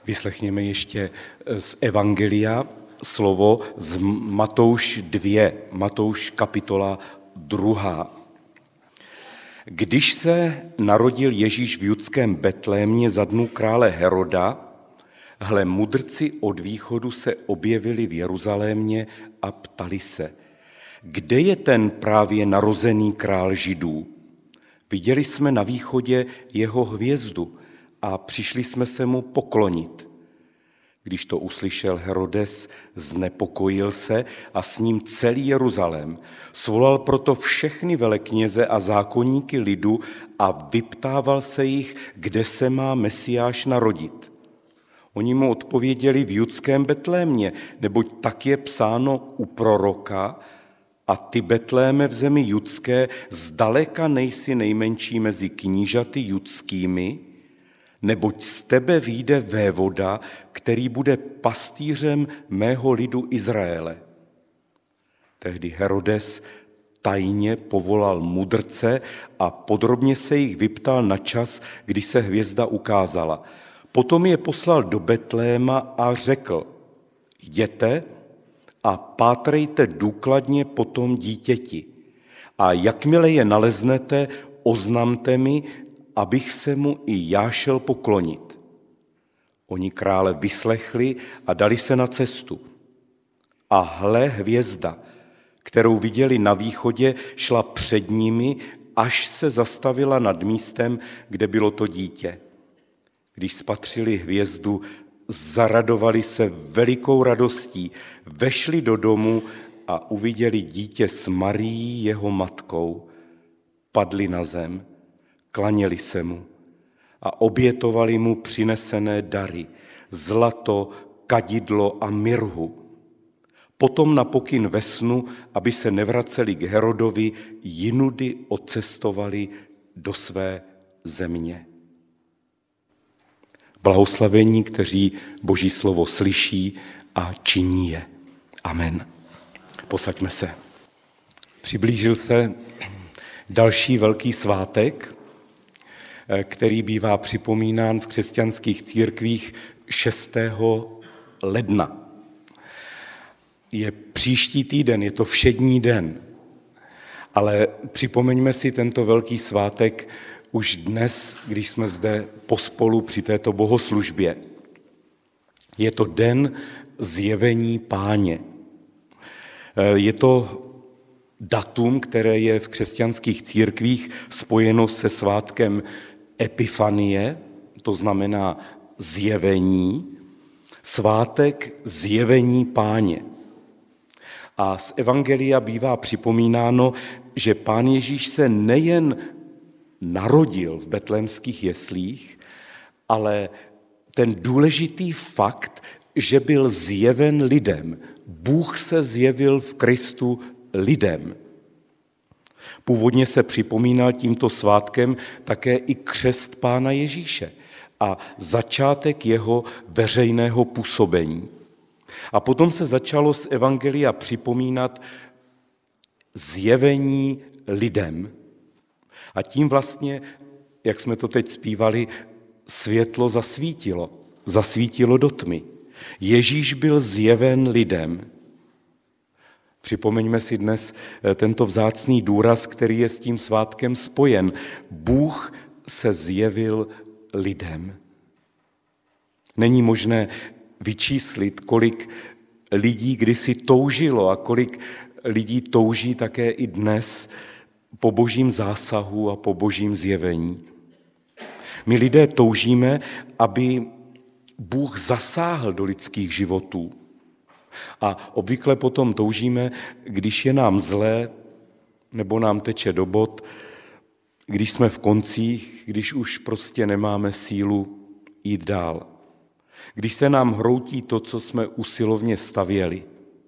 Vyslechněme ještě z Evangelia slovo z Matouš 2, Matouš kapitola 2. Když se narodil Ježíš v judském Betlémě za dnů krále Heroda, hle, mudrci od východu se objevili v Jeruzalémě a ptali se, kde je ten právě narozený král Židů? Viděli jsme na východě jeho hvězdu a přišli jsme se mu poklonit. Když to uslyšel Herodes, znepokojil se a s ním celý Jeruzalém. Svolal proto všechny velekněze a zákonníky lidu a vyptával se jich, kde se má Mesiáš narodit. Oni mu odpověděli v judském Betlémě, neboť tak je psáno u proroka, a ty, Betléme, v zemi judské, zdaleka nejsi nejmenší mezi knížaty judskými, neboť z tebe vyjde vévoda, který bude pastýřem mého lidu Izraele. Tehdy Herodes tajně povolal mudrce a podrobně se jich vyptal na čas, kdy se hvězda ukázala. Potom je poslal do Betléma a řekl, jděte a pátrejte důkladně po tom dítěti. A jakmile je naleznete, oznamte mi, abych se mu i já šel poklonit. Oni krále vyslechli a dali se na cestu. A hle, hvězda, kterou viděli na východě, šla před nimi, až se zastavila nad místem, kde bylo to dítě. Když spatřili hvězdu, zaradovali se velikou radostí, vešli do domu a uviděli dítě s Marií, jeho matkou. Padli na zem, klaněli se mu a obětovali mu přinesené dary, zlato, kadidlo a mirhu. Potom na pokyn ve snu, aby se nevraceli k Herodovi, jinudy odcestovali do své země. Blahoslavení, kteří Boží slovo slyší a činí je. Amen. Posaďme se. Přiblížil se další velký svátek, který bývá připomínán v křesťanských církvích 6. ledna. Je příští týden, je to všední den, ale připomeňme si tento velký svátek už dnes, když jsme zde pospolu při této bohoslužbě. Je to den zjevení Páně. Je to datum, které je v křesťanských církvích spojeno se svátkem Epifanie, to znamená zjevení, svátek zjevení Páně. A z Evangelia bývá připomínáno, že Pán Ježíš se nejen narodil v betlémských jeslích, ale ten důležitý fakt, že byl zjeven lidem. Bůh se zjevil v Kristu lidem. Původně se připomínal tímto svátkem také i křest Pána Ježíše a začátek jeho veřejného působení. A potom se začalo z Evangelia připomínat zjevení lidem. A tím vlastně, jak jsme to teď zpívali, světlo zasvítilo do tmy. Ježíš byl zjeven lidem. Připomeňme si dnes tento vzácný důraz, který je s tím svátkem spojen. Bůh se zjevil lidem. Není možné vyčíslit, kolik lidí kdysi toužilo a kolik lidí touží také i dnes po Božím zásahu a po Božím zjevení. My lidé toužíme, aby Bůh zasáhl do lidských životů. A obvykle potom toužíme, když je nám zlé, nebo nám teče do bot, když jsme v koncích, když už prostě nemáme sílu jít dál. Když se nám hroutí to, co jsme usilovně stavěli.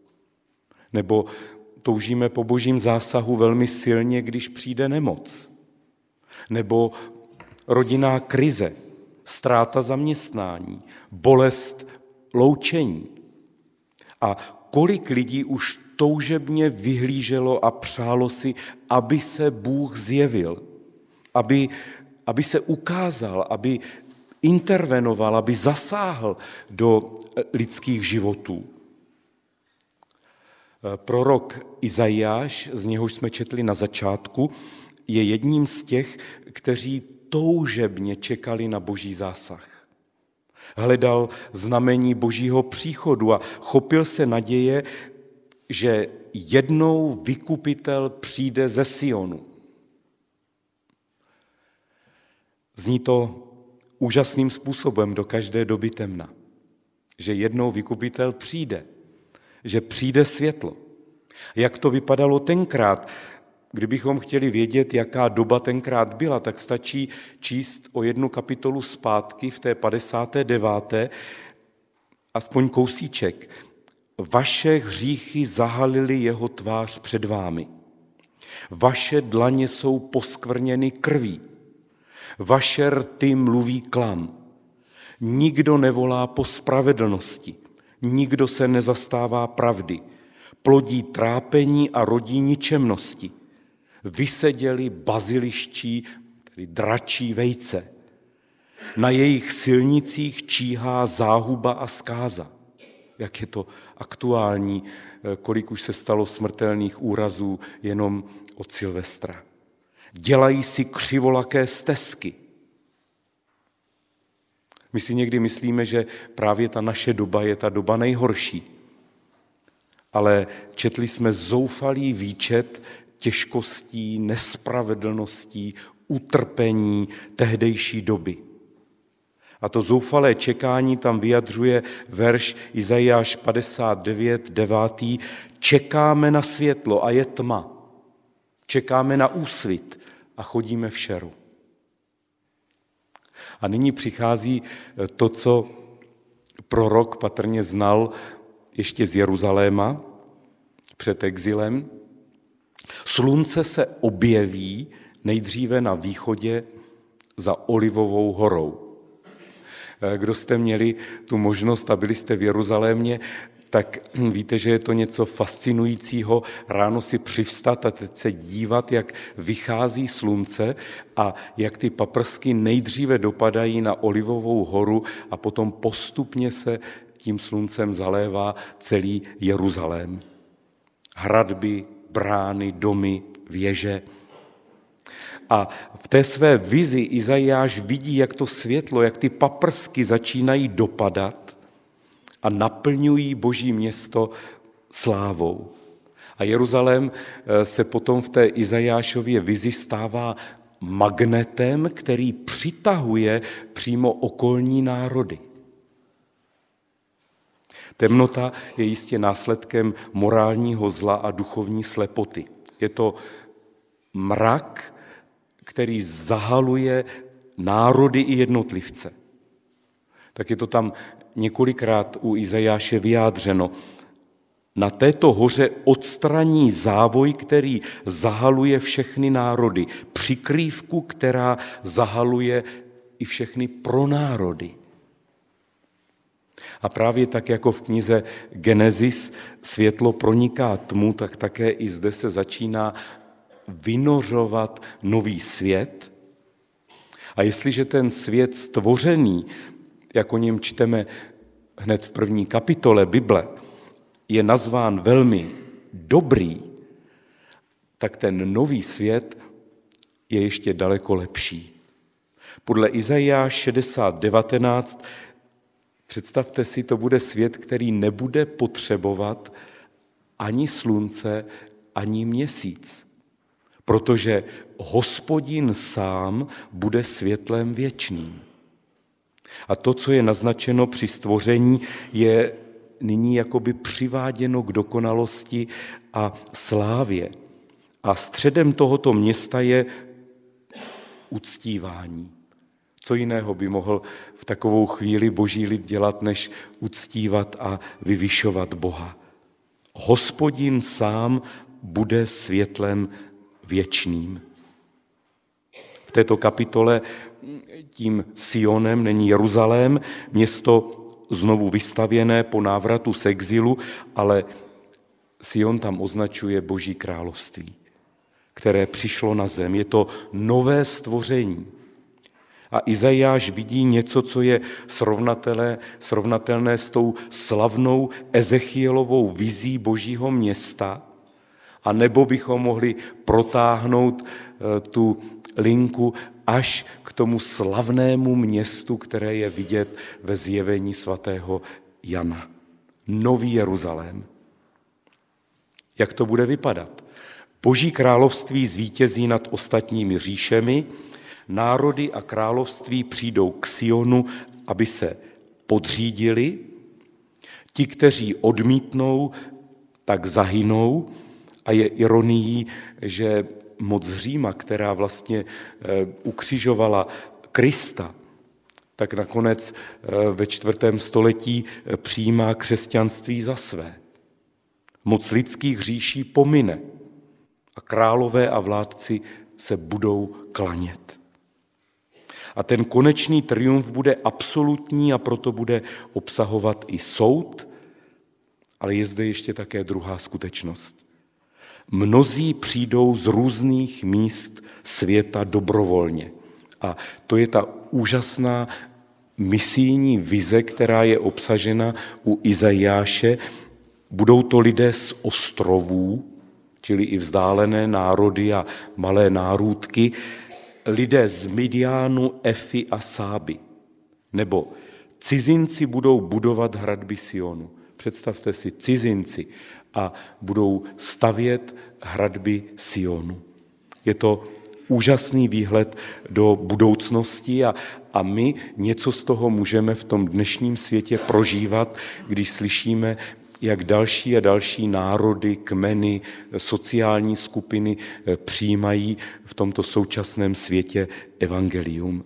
Nebo toužíme po Božím zásahu velmi silně, když přijde nemoc. Nebo rodinná krize, ztráta zaměstnání, bolest loučení. A kolik lidí už toužebně vyhlíželo a přálo si, aby se Bůh zjevil, aby se ukázal, aby intervenoval, aby zasáhl do lidských životů. Prorok Izajáš, z něhož jsme četli na začátku, je jedním z těch, kteří toužebně čekali na boží zásah. Hledal znamení božího příchodu a chopil se naděje, že jednou vykupitel přijde ze Sionu. Zní to úžasným způsobem do každé doby temna, že jednou vykupitel přijde, že přijde světlo. Jak to vypadalo tenkrát? Kdybychom chtěli vědět, jaká doba tenkrát byla, tak stačí číst o 1 kapitolu zpátky v té 59. aspoň kousíček. Vaše hříchy zahalily jeho tvář před vámi. Vaše dlaně jsou poskvrněny krví. Vaše rty mluví klam. Nikdo nevolá po spravedlnosti. Nikdo se nezastává pravdy. Plodí trápení a rodí ničemnosti. Vyseděli baziliští, tedy dračí vejce. Na jejich silnicích číhá záhuba a zkáza. Jak je to aktuální, kolik už se stalo smrtelných úrazů jenom od Silvestra. Dělají si křivolaké stezky. My si někdy myslíme, že právě ta naše doba je ta doba nejhorší. Ale četli jsme zoufalý výčet těžkostí, nespravedlností, utrpení tehdejší doby. A to zoufalé čekání tam vyjadřuje verš Izajáš 59, 9. Čekáme na světlo a je tma. Čekáme na úsvit a chodíme v šeru. A nyní přichází to, co prorok patrně znal ještě z Jeruzaléma před exilem. Slunce se objeví nejdříve na východě za Olivovou horou. Kdo jste měli tu možnost a byli jste v Jeruzalémě, tak víte, že je to něco fascinujícího ráno si přivstat a teď se dívat, jak vychází slunce a jak ty paprsky nejdříve dopadají na Olivovou horu a potom postupně se tím sluncem zalévá celý Jeruzalém. Hradby, brány, domy, věže. A v té své vizi Izajáš vidí, jak to světlo, jak ty paprsky začínají dopadat a naplňují Boží město slávou. A Jeruzalém se potom v té Izajášově vizi stává magnetem, který přitahuje přímo okolní národy. Temnota je jistě následkem morálního zla a duchovní slepoty. Je to mrak, který zahaluje národy i jednotlivce. Tak je to tam několikrát u Izajáše vyjádřeno. Na této hoře odstraní závoj, který zahaluje všechny národy. Přikrývku, která zahaluje i všechny pronárody. A právě tak, jako v knize Genesis světlo proniká tmu, tak také i zde se začíná vynořovat nový svět. A jestliže ten svět stvořený, jak o něm čteme hned v 1. kapitole Bible, je nazván velmi dobrý, tak ten nový svět je ještě daleko lepší. Podle Izajáš 60:19 představte si, to bude svět, který nebude potřebovat ani slunce, ani měsíc, protože Hospodin sám bude světlem věčným. A to, co je naznačeno při stvoření, je nyní jakoby přiváděno k dokonalosti a slávě. A středem tohoto města je uctívání. Co jiného by mohl v takovou chvíli Boží lid dělat, než uctívat a vyvyšovat Boha? Hospodin sám bude světlem věčným. V této kapitole tím Sionem není Jeruzalém, město znovu vystavěné po návratu z exilu, ale Sion tam označuje Boží království, které přišlo na zem. Je to nové stvoření. A Izajáš vidí něco, co je srovnatelné s tou slavnou Ezechielovou vizí Božího města, a nebo bychom mohli protáhnout tu linku až k tomu slavnému městu, které je vidět ve zjevení svatého Jana. Nový Jeruzalém. Jak to bude vypadat? Boží království zvítězí nad ostatními říšemi, národy a království přijdou k Sionu, aby se podřídili. Ti, kteří odmítnou, tak zahynou. A je ironií, že moc Říma, která vlastně ukřižovala Krista, tak nakonec ve 4. století přijímá křesťanství za své. Moc lidských říší pomine a králové a vládci se budou klanět. A ten konečný triumf bude absolutní a proto bude obsahovat i soud, ale je zde ještě také druhá skutečnost. Mnozí přijdou z různých míst světa dobrovolně. A to je ta úžasná misijní vize, která je obsažena u Izajáše. Budou to lidé z ostrovů, čili i vzdálené národy a malé nárůdky, lidé z Midiánu, Efy a Sáby. Nebo cizinci budou budovat hradby Sionu. Představte si, cizinci a budou stavět hradby Sionu. Je to úžasný výhled do budoucnosti a my něco z toho můžeme v tom dnešním světě prožívat, když slyšíme, jak další a další národy, kmeny, sociální skupiny přijímají v tomto současném světě evangelium.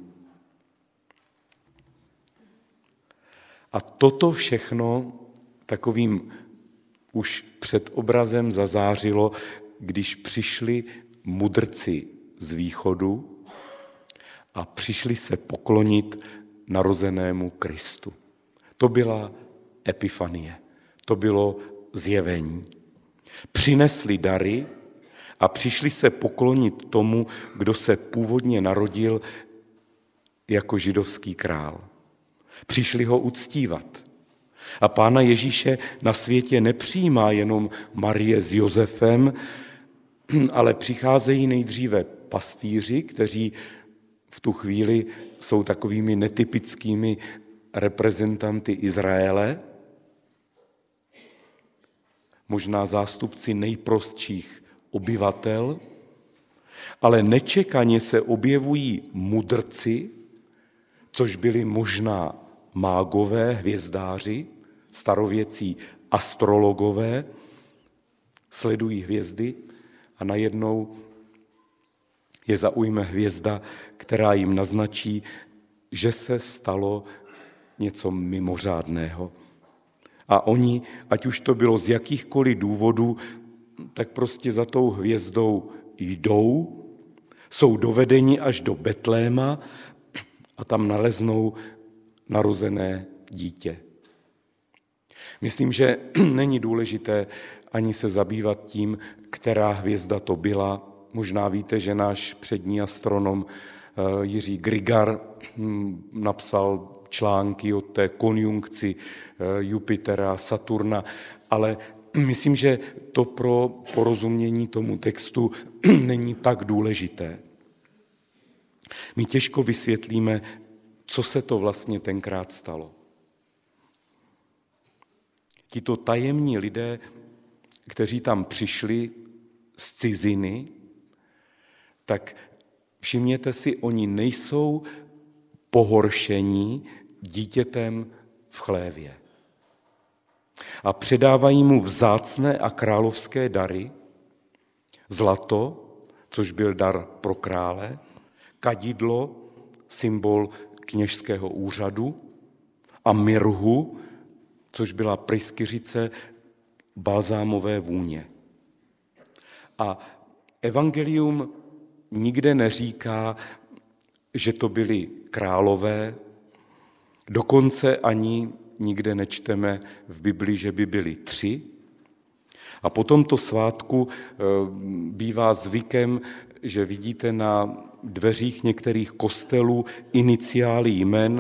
A toto všechno takovým už předobrazem zazářilo, když přišli mudrci z východu a přišli se poklonit narozenému Kristu. To byla epifanie, to bylo zjevení. Přinesli dary a přišli se poklonit tomu, kdo se původně narodil jako židovský král. Přišli ho uctívat. A Pána Ježíše na světě nepřijímá jenom Marie s Josefem, ale přicházejí nejdříve pastýři, kteří v tu chvíli jsou takovými netypickými reprezentanty Izraele, možná zástupci nejprostších obyvatel, ale nečekaně se objevují mudrci, což byli možná mágové, hvězdáři, starověcí astrologové, sledují hvězdy a najednou je zaujme hvězda, která jim naznačí, že se stalo něco mimořádného. A oni, ať už to bylo z jakýchkoliv důvodů, tak prostě za tou hvězdou jdou, jsou dovedeni až do Betléma a tam naleznou narozené dítě. Myslím, že není důležité ani se zabývat tím, která hvězda to byla. Možná víte, že náš přední astronom Jiří Grigar napsal články o té konjunkci Jupitera a Saturna, ale myslím, že to pro porozumění tomu textu není tak důležité. My těžko vysvětlíme, co se to vlastně tenkrát stalo. Tito tajemní lidé, kteří tam přišli z ciziny, tak všimněte si, oni nejsou pohoršení dítětem v chlévě. A předávají mu vzácné a královské dary, zlato, což byl dar pro krále, kadidlo, symbol kněžského úřadu, a mirhu, což byla pryskyřice balzámové vůně. A evangelium nikde neříká, že to byli králové, dokonce ani nikde nečteme v Bibli, že by byli 3. A po tomto svátku bývá zvykem, že vidíte na dveřích některých kostelů iniciály jmen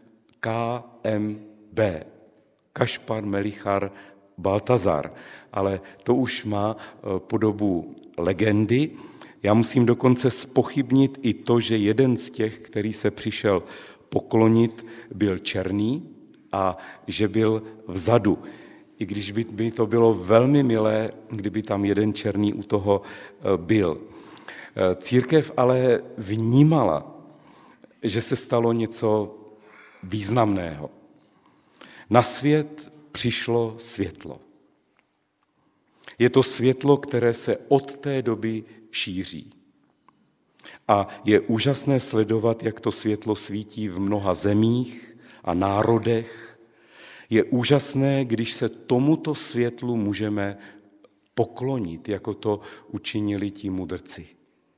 KMB. Kašpar, Melichar, Baltazar. Ale to už má podobu legendy. Já musím dokonce zpochybnit i to, že jeden z těch, který se přišel poklonit, byl černý a že byl vzadu. I když by to bylo velmi milé, kdyby tam jeden černý u toho byl. Církev ale vnímala, že se stalo něco významného. Na svět přišlo světlo. Je to světlo, které se od té doby šíří. A je úžasné sledovat, jak to světlo svítí v mnoha zemích a národech. Je úžasné, když se tomuto světlu můžeme poklonit, jako to učinili ti mudrci.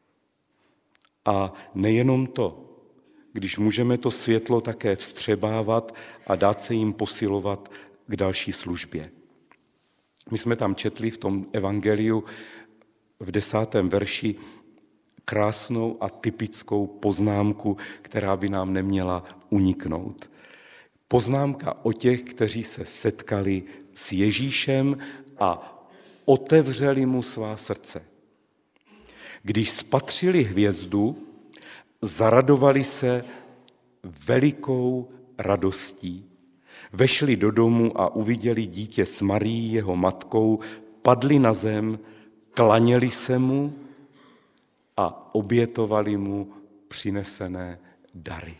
A nejenom to, když můžeme to světlo také vstřebávat a dát se jim posilovat k další službě. My jsme tam četli v tom evangeliu v 10. verši krásnou a typickou poznámku, která by nám neměla uniknout. Poznámka o těch, kteří se setkali s Ježíšem a otevřeli mu svá srdce. Když spatřili hvězdu, zaradovali se velikou radostí. Vešli do domu a uviděli dítě s Marií, jeho matkou, padli na zem, klaněli se mu a obětovali mu přinesené dary.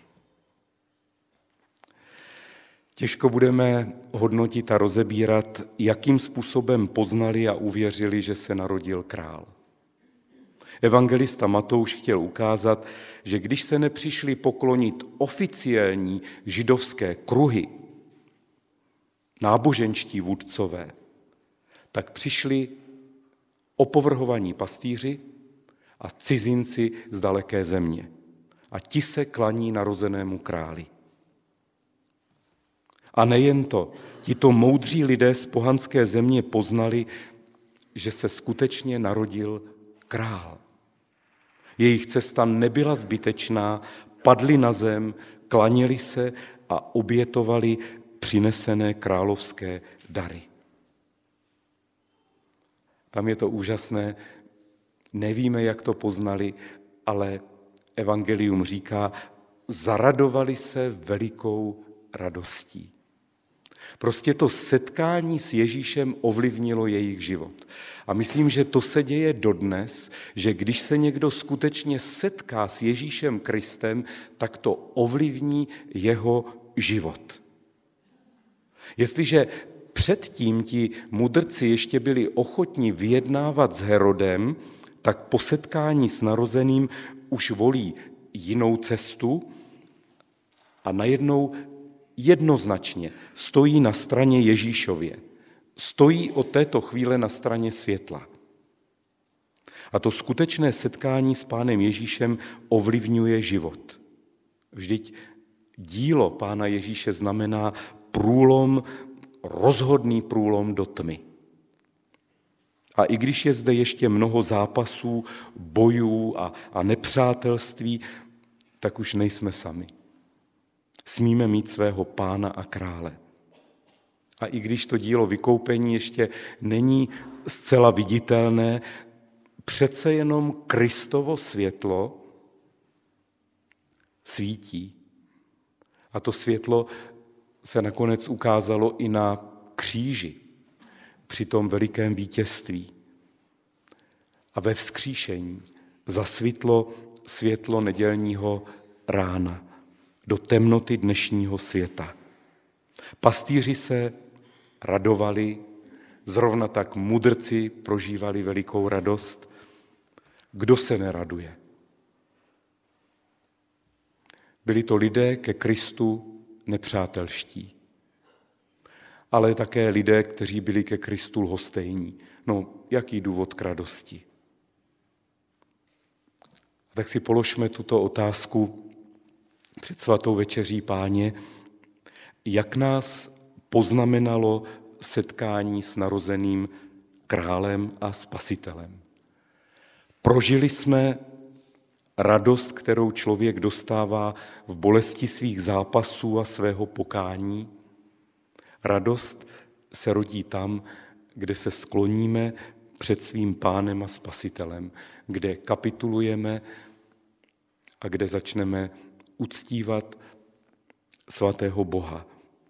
Těžko budeme hodnotit a rozebírat, jakým způsobem poznali a uvěřili, že se narodil král. Evangelista Matouš chtěl ukázat, že když se nepřišli poklonit oficiální židovské kruhy, náboženští vůdcové, tak přišli opovrhovaní pastýři a cizinci z daleké země. A ti se klaní narozenému králi. A nejen to, tito moudří lidé z pohanské země poznali, že se skutečně narodil král. Jejich cesta nebyla zbytečná, padli na zem, klaněli se a obětovali přinesené královské dary. Tam je to úžasné, nevíme, jak to poznali, ale evangelium říká, zaradovali se velikou radostí. Prostě to setkání s Ježíšem ovlivnilo jejich život. A myslím, že to se děje dodnes, že když se někdo skutečně setká s Ježíšem Kristem, tak to ovlivní jeho život. Jestliže předtím ti mudrci ještě byli ochotní vyjednávat s Herodem, tak po setkání s narozeným už volí jinou cestu a najednou jednoznačně stojí na straně Ježíšově. Stojí od této chvíle na straně světla. A to skutečné setkání s Pánem Ježíšem ovlivňuje život. Vždyť dílo Pána Ježíše znamená průlom, rozhodný průlom do tmy. A i když je zde ještě mnoho zápasů, bojů a nepřátelství, tak už nejsme sami. Smíme mít svého Pána a krále. A i když to dílo vykoupení ještě není zcela viditelné, přece jenom Kristovo světlo svítí. A to světlo se nakonec ukázalo i na kříži při tom velikém vítězství. A ve vzkříšení zasvítlo světlo nedělního rána do temnoty dnešního světa. Pastýři se radovali, zrovna tak mudrci prožívali velikou radost. Kdo se neraduje? Byli to lidé ke Kristu nepřátelští, ale také lidé, kteří byli ke Kristu lhostejní. No, jaký důvod k radosti? Tak si položme tuto otázku před svatou večeří Páně, jak nás poznamenalo setkání s narozeným králem a spasitelem. Prožili jsme radost, kterou člověk dostává v bolesti svých zápasů a svého pokání. Radost se rodí tam, kde se skloníme před svým Pánem a Spasitelem, kde kapitulujeme a kde začneme uctívat svatého Boha.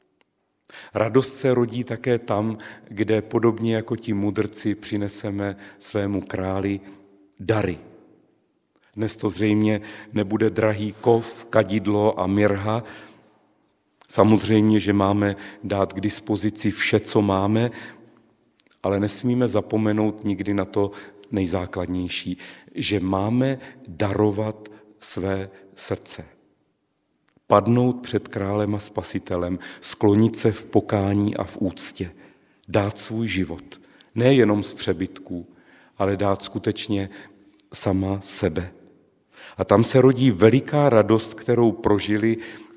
Radost se rodí také tam, kde podobně jako ti mudrci přineseme svému králi dary. Dnes to zřejmě nebude drahý kov, kadidlo a mirha. Samozřejmě, že máme dát k dispozici vše, co máme, ale nesmíme zapomenout nikdy na to nejzákladnější, že máme darovat své srdce. Padnout před králem a Spasitelem, sklonit se v pokání a v úctě, dát svůj život, nejenom z přebytků, ale dát skutečně sama sebe. A tam se rodí veliká radost, kterou prožili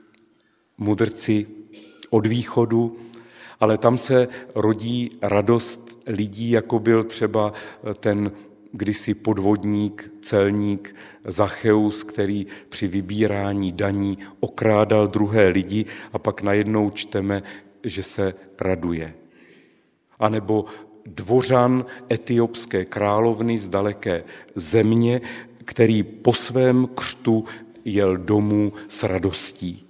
mudrci od východu, ale tam se rodí radost lidí, jako byl třeba ten kdysi podvodník, celník Zacheus, který při vybírání daní okrádal druhé lidi a pak najednou čteme, že se raduje. A nebo dvořan etiopské královny z daleké země, který po svém křtu jel domů s radostí.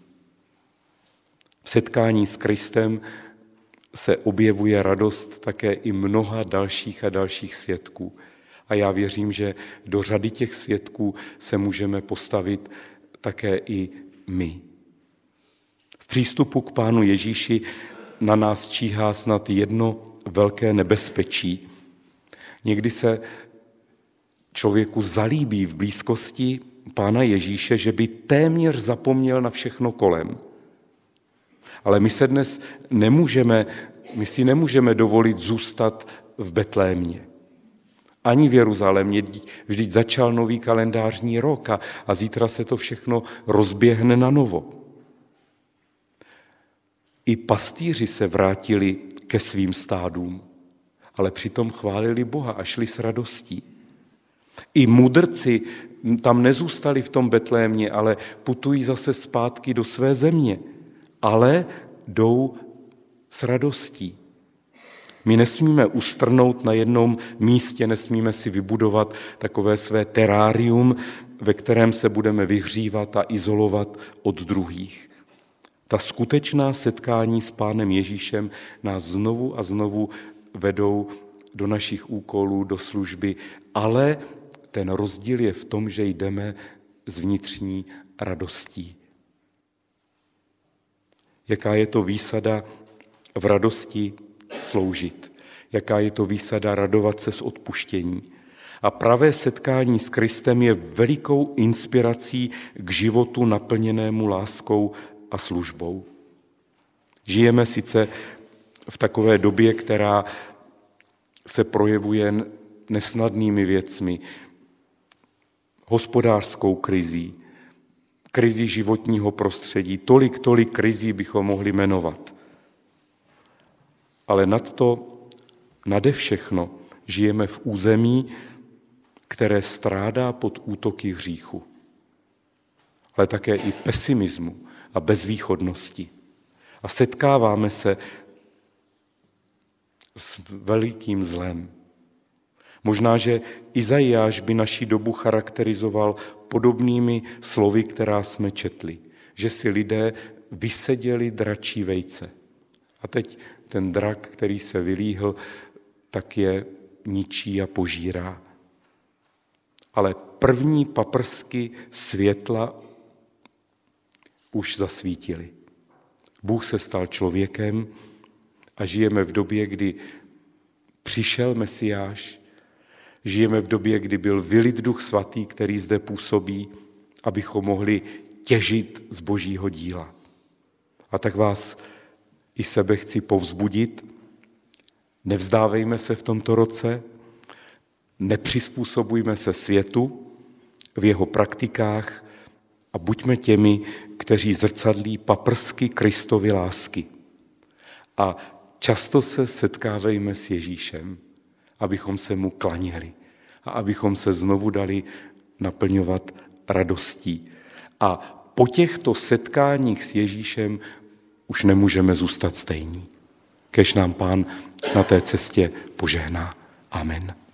V setkání s Kristem se objevuje radost také i mnoha dalších a dalších svědků. A já věřím, že do řady těch svědků se můžeme postavit také i my. V přístupu k Pánu Ježíši na nás číhá snad jedno velké nebezpečí. Někdy se člověku zalíbí v blízkosti Pána Ježíše, že by téměř zapomněl na všechno kolem. Ale my si nemůžeme dovolit zůstat v Betlémě. Ani v Jeruzalémě, vždyť začal nový kalendářní rok a zítra se to všechno rozběhne na novo. I pastýři se vrátili ke svým stádům, ale přitom chválili Boha a šli s radostí. I mudrci tam nezůstali v tom Betlémě, ale putují zase zpátky do své země, ale jdou s radostí. My nesmíme ustrnout na jednom místě, nesmíme si vybudovat takové své terárium, ve kterém se budeme vyhřívat a izolovat od druhých. Ta skutečná setkání s Pánem Ježíšem nás znovu a znovu vedou do našich úkolů, do služby, ale ten rozdíl je v tom, že jdeme s vnitřní radostí. Jaká je to výsada v radosti sloužit? Jaká je to výsada radovat se z odpuštění? A pravé setkání s Kristem je velikou inspirací k životu naplněnému láskou a službou. Žijeme sice v takové době, která se projevuje nesnadnými věcmi, hospodářskou krizí, krizi životního prostředí, tolik krizí bychom mohli jmenovat. Ale nade všechno žijeme v území, které strádá pod útoky hříchu, ale také i pesimismu a bezvýchodnosti. A setkáváme se s velikým zlem. Možná, že Izajáš by naši dobu charakterizoval podobnými slovy, která jsme četli, že si lidé vyseděli dračí vejce. A teď ten drak, který se vylíhl, tak je ničí a požírá. Ale první paprsky světla už zasvítily. Bůh se stal člověkem a žijeme v době, kdy přišel Mesiáš, žijeme v době, kdy byl vylit Duch Svatý, který zde působí, abychom mohli těžit z Božího díla. A tak vás i sebe chci povzbudit, nevzdávejme se v tomto roce, nepřizpůsobujme se světu v jeho praktikách a buďme těmi, kteří zrcadlí paprsky Kristovy lásky. A často se setkávejme s Ježíšem, abychom se mu klaněli a abychom se znovu dali naplňovat radostí. A po těchto setkáních s Ježíšem už nemůžeme zůstat stejní. Kéž nám Pán na té cestě požehná. Amen.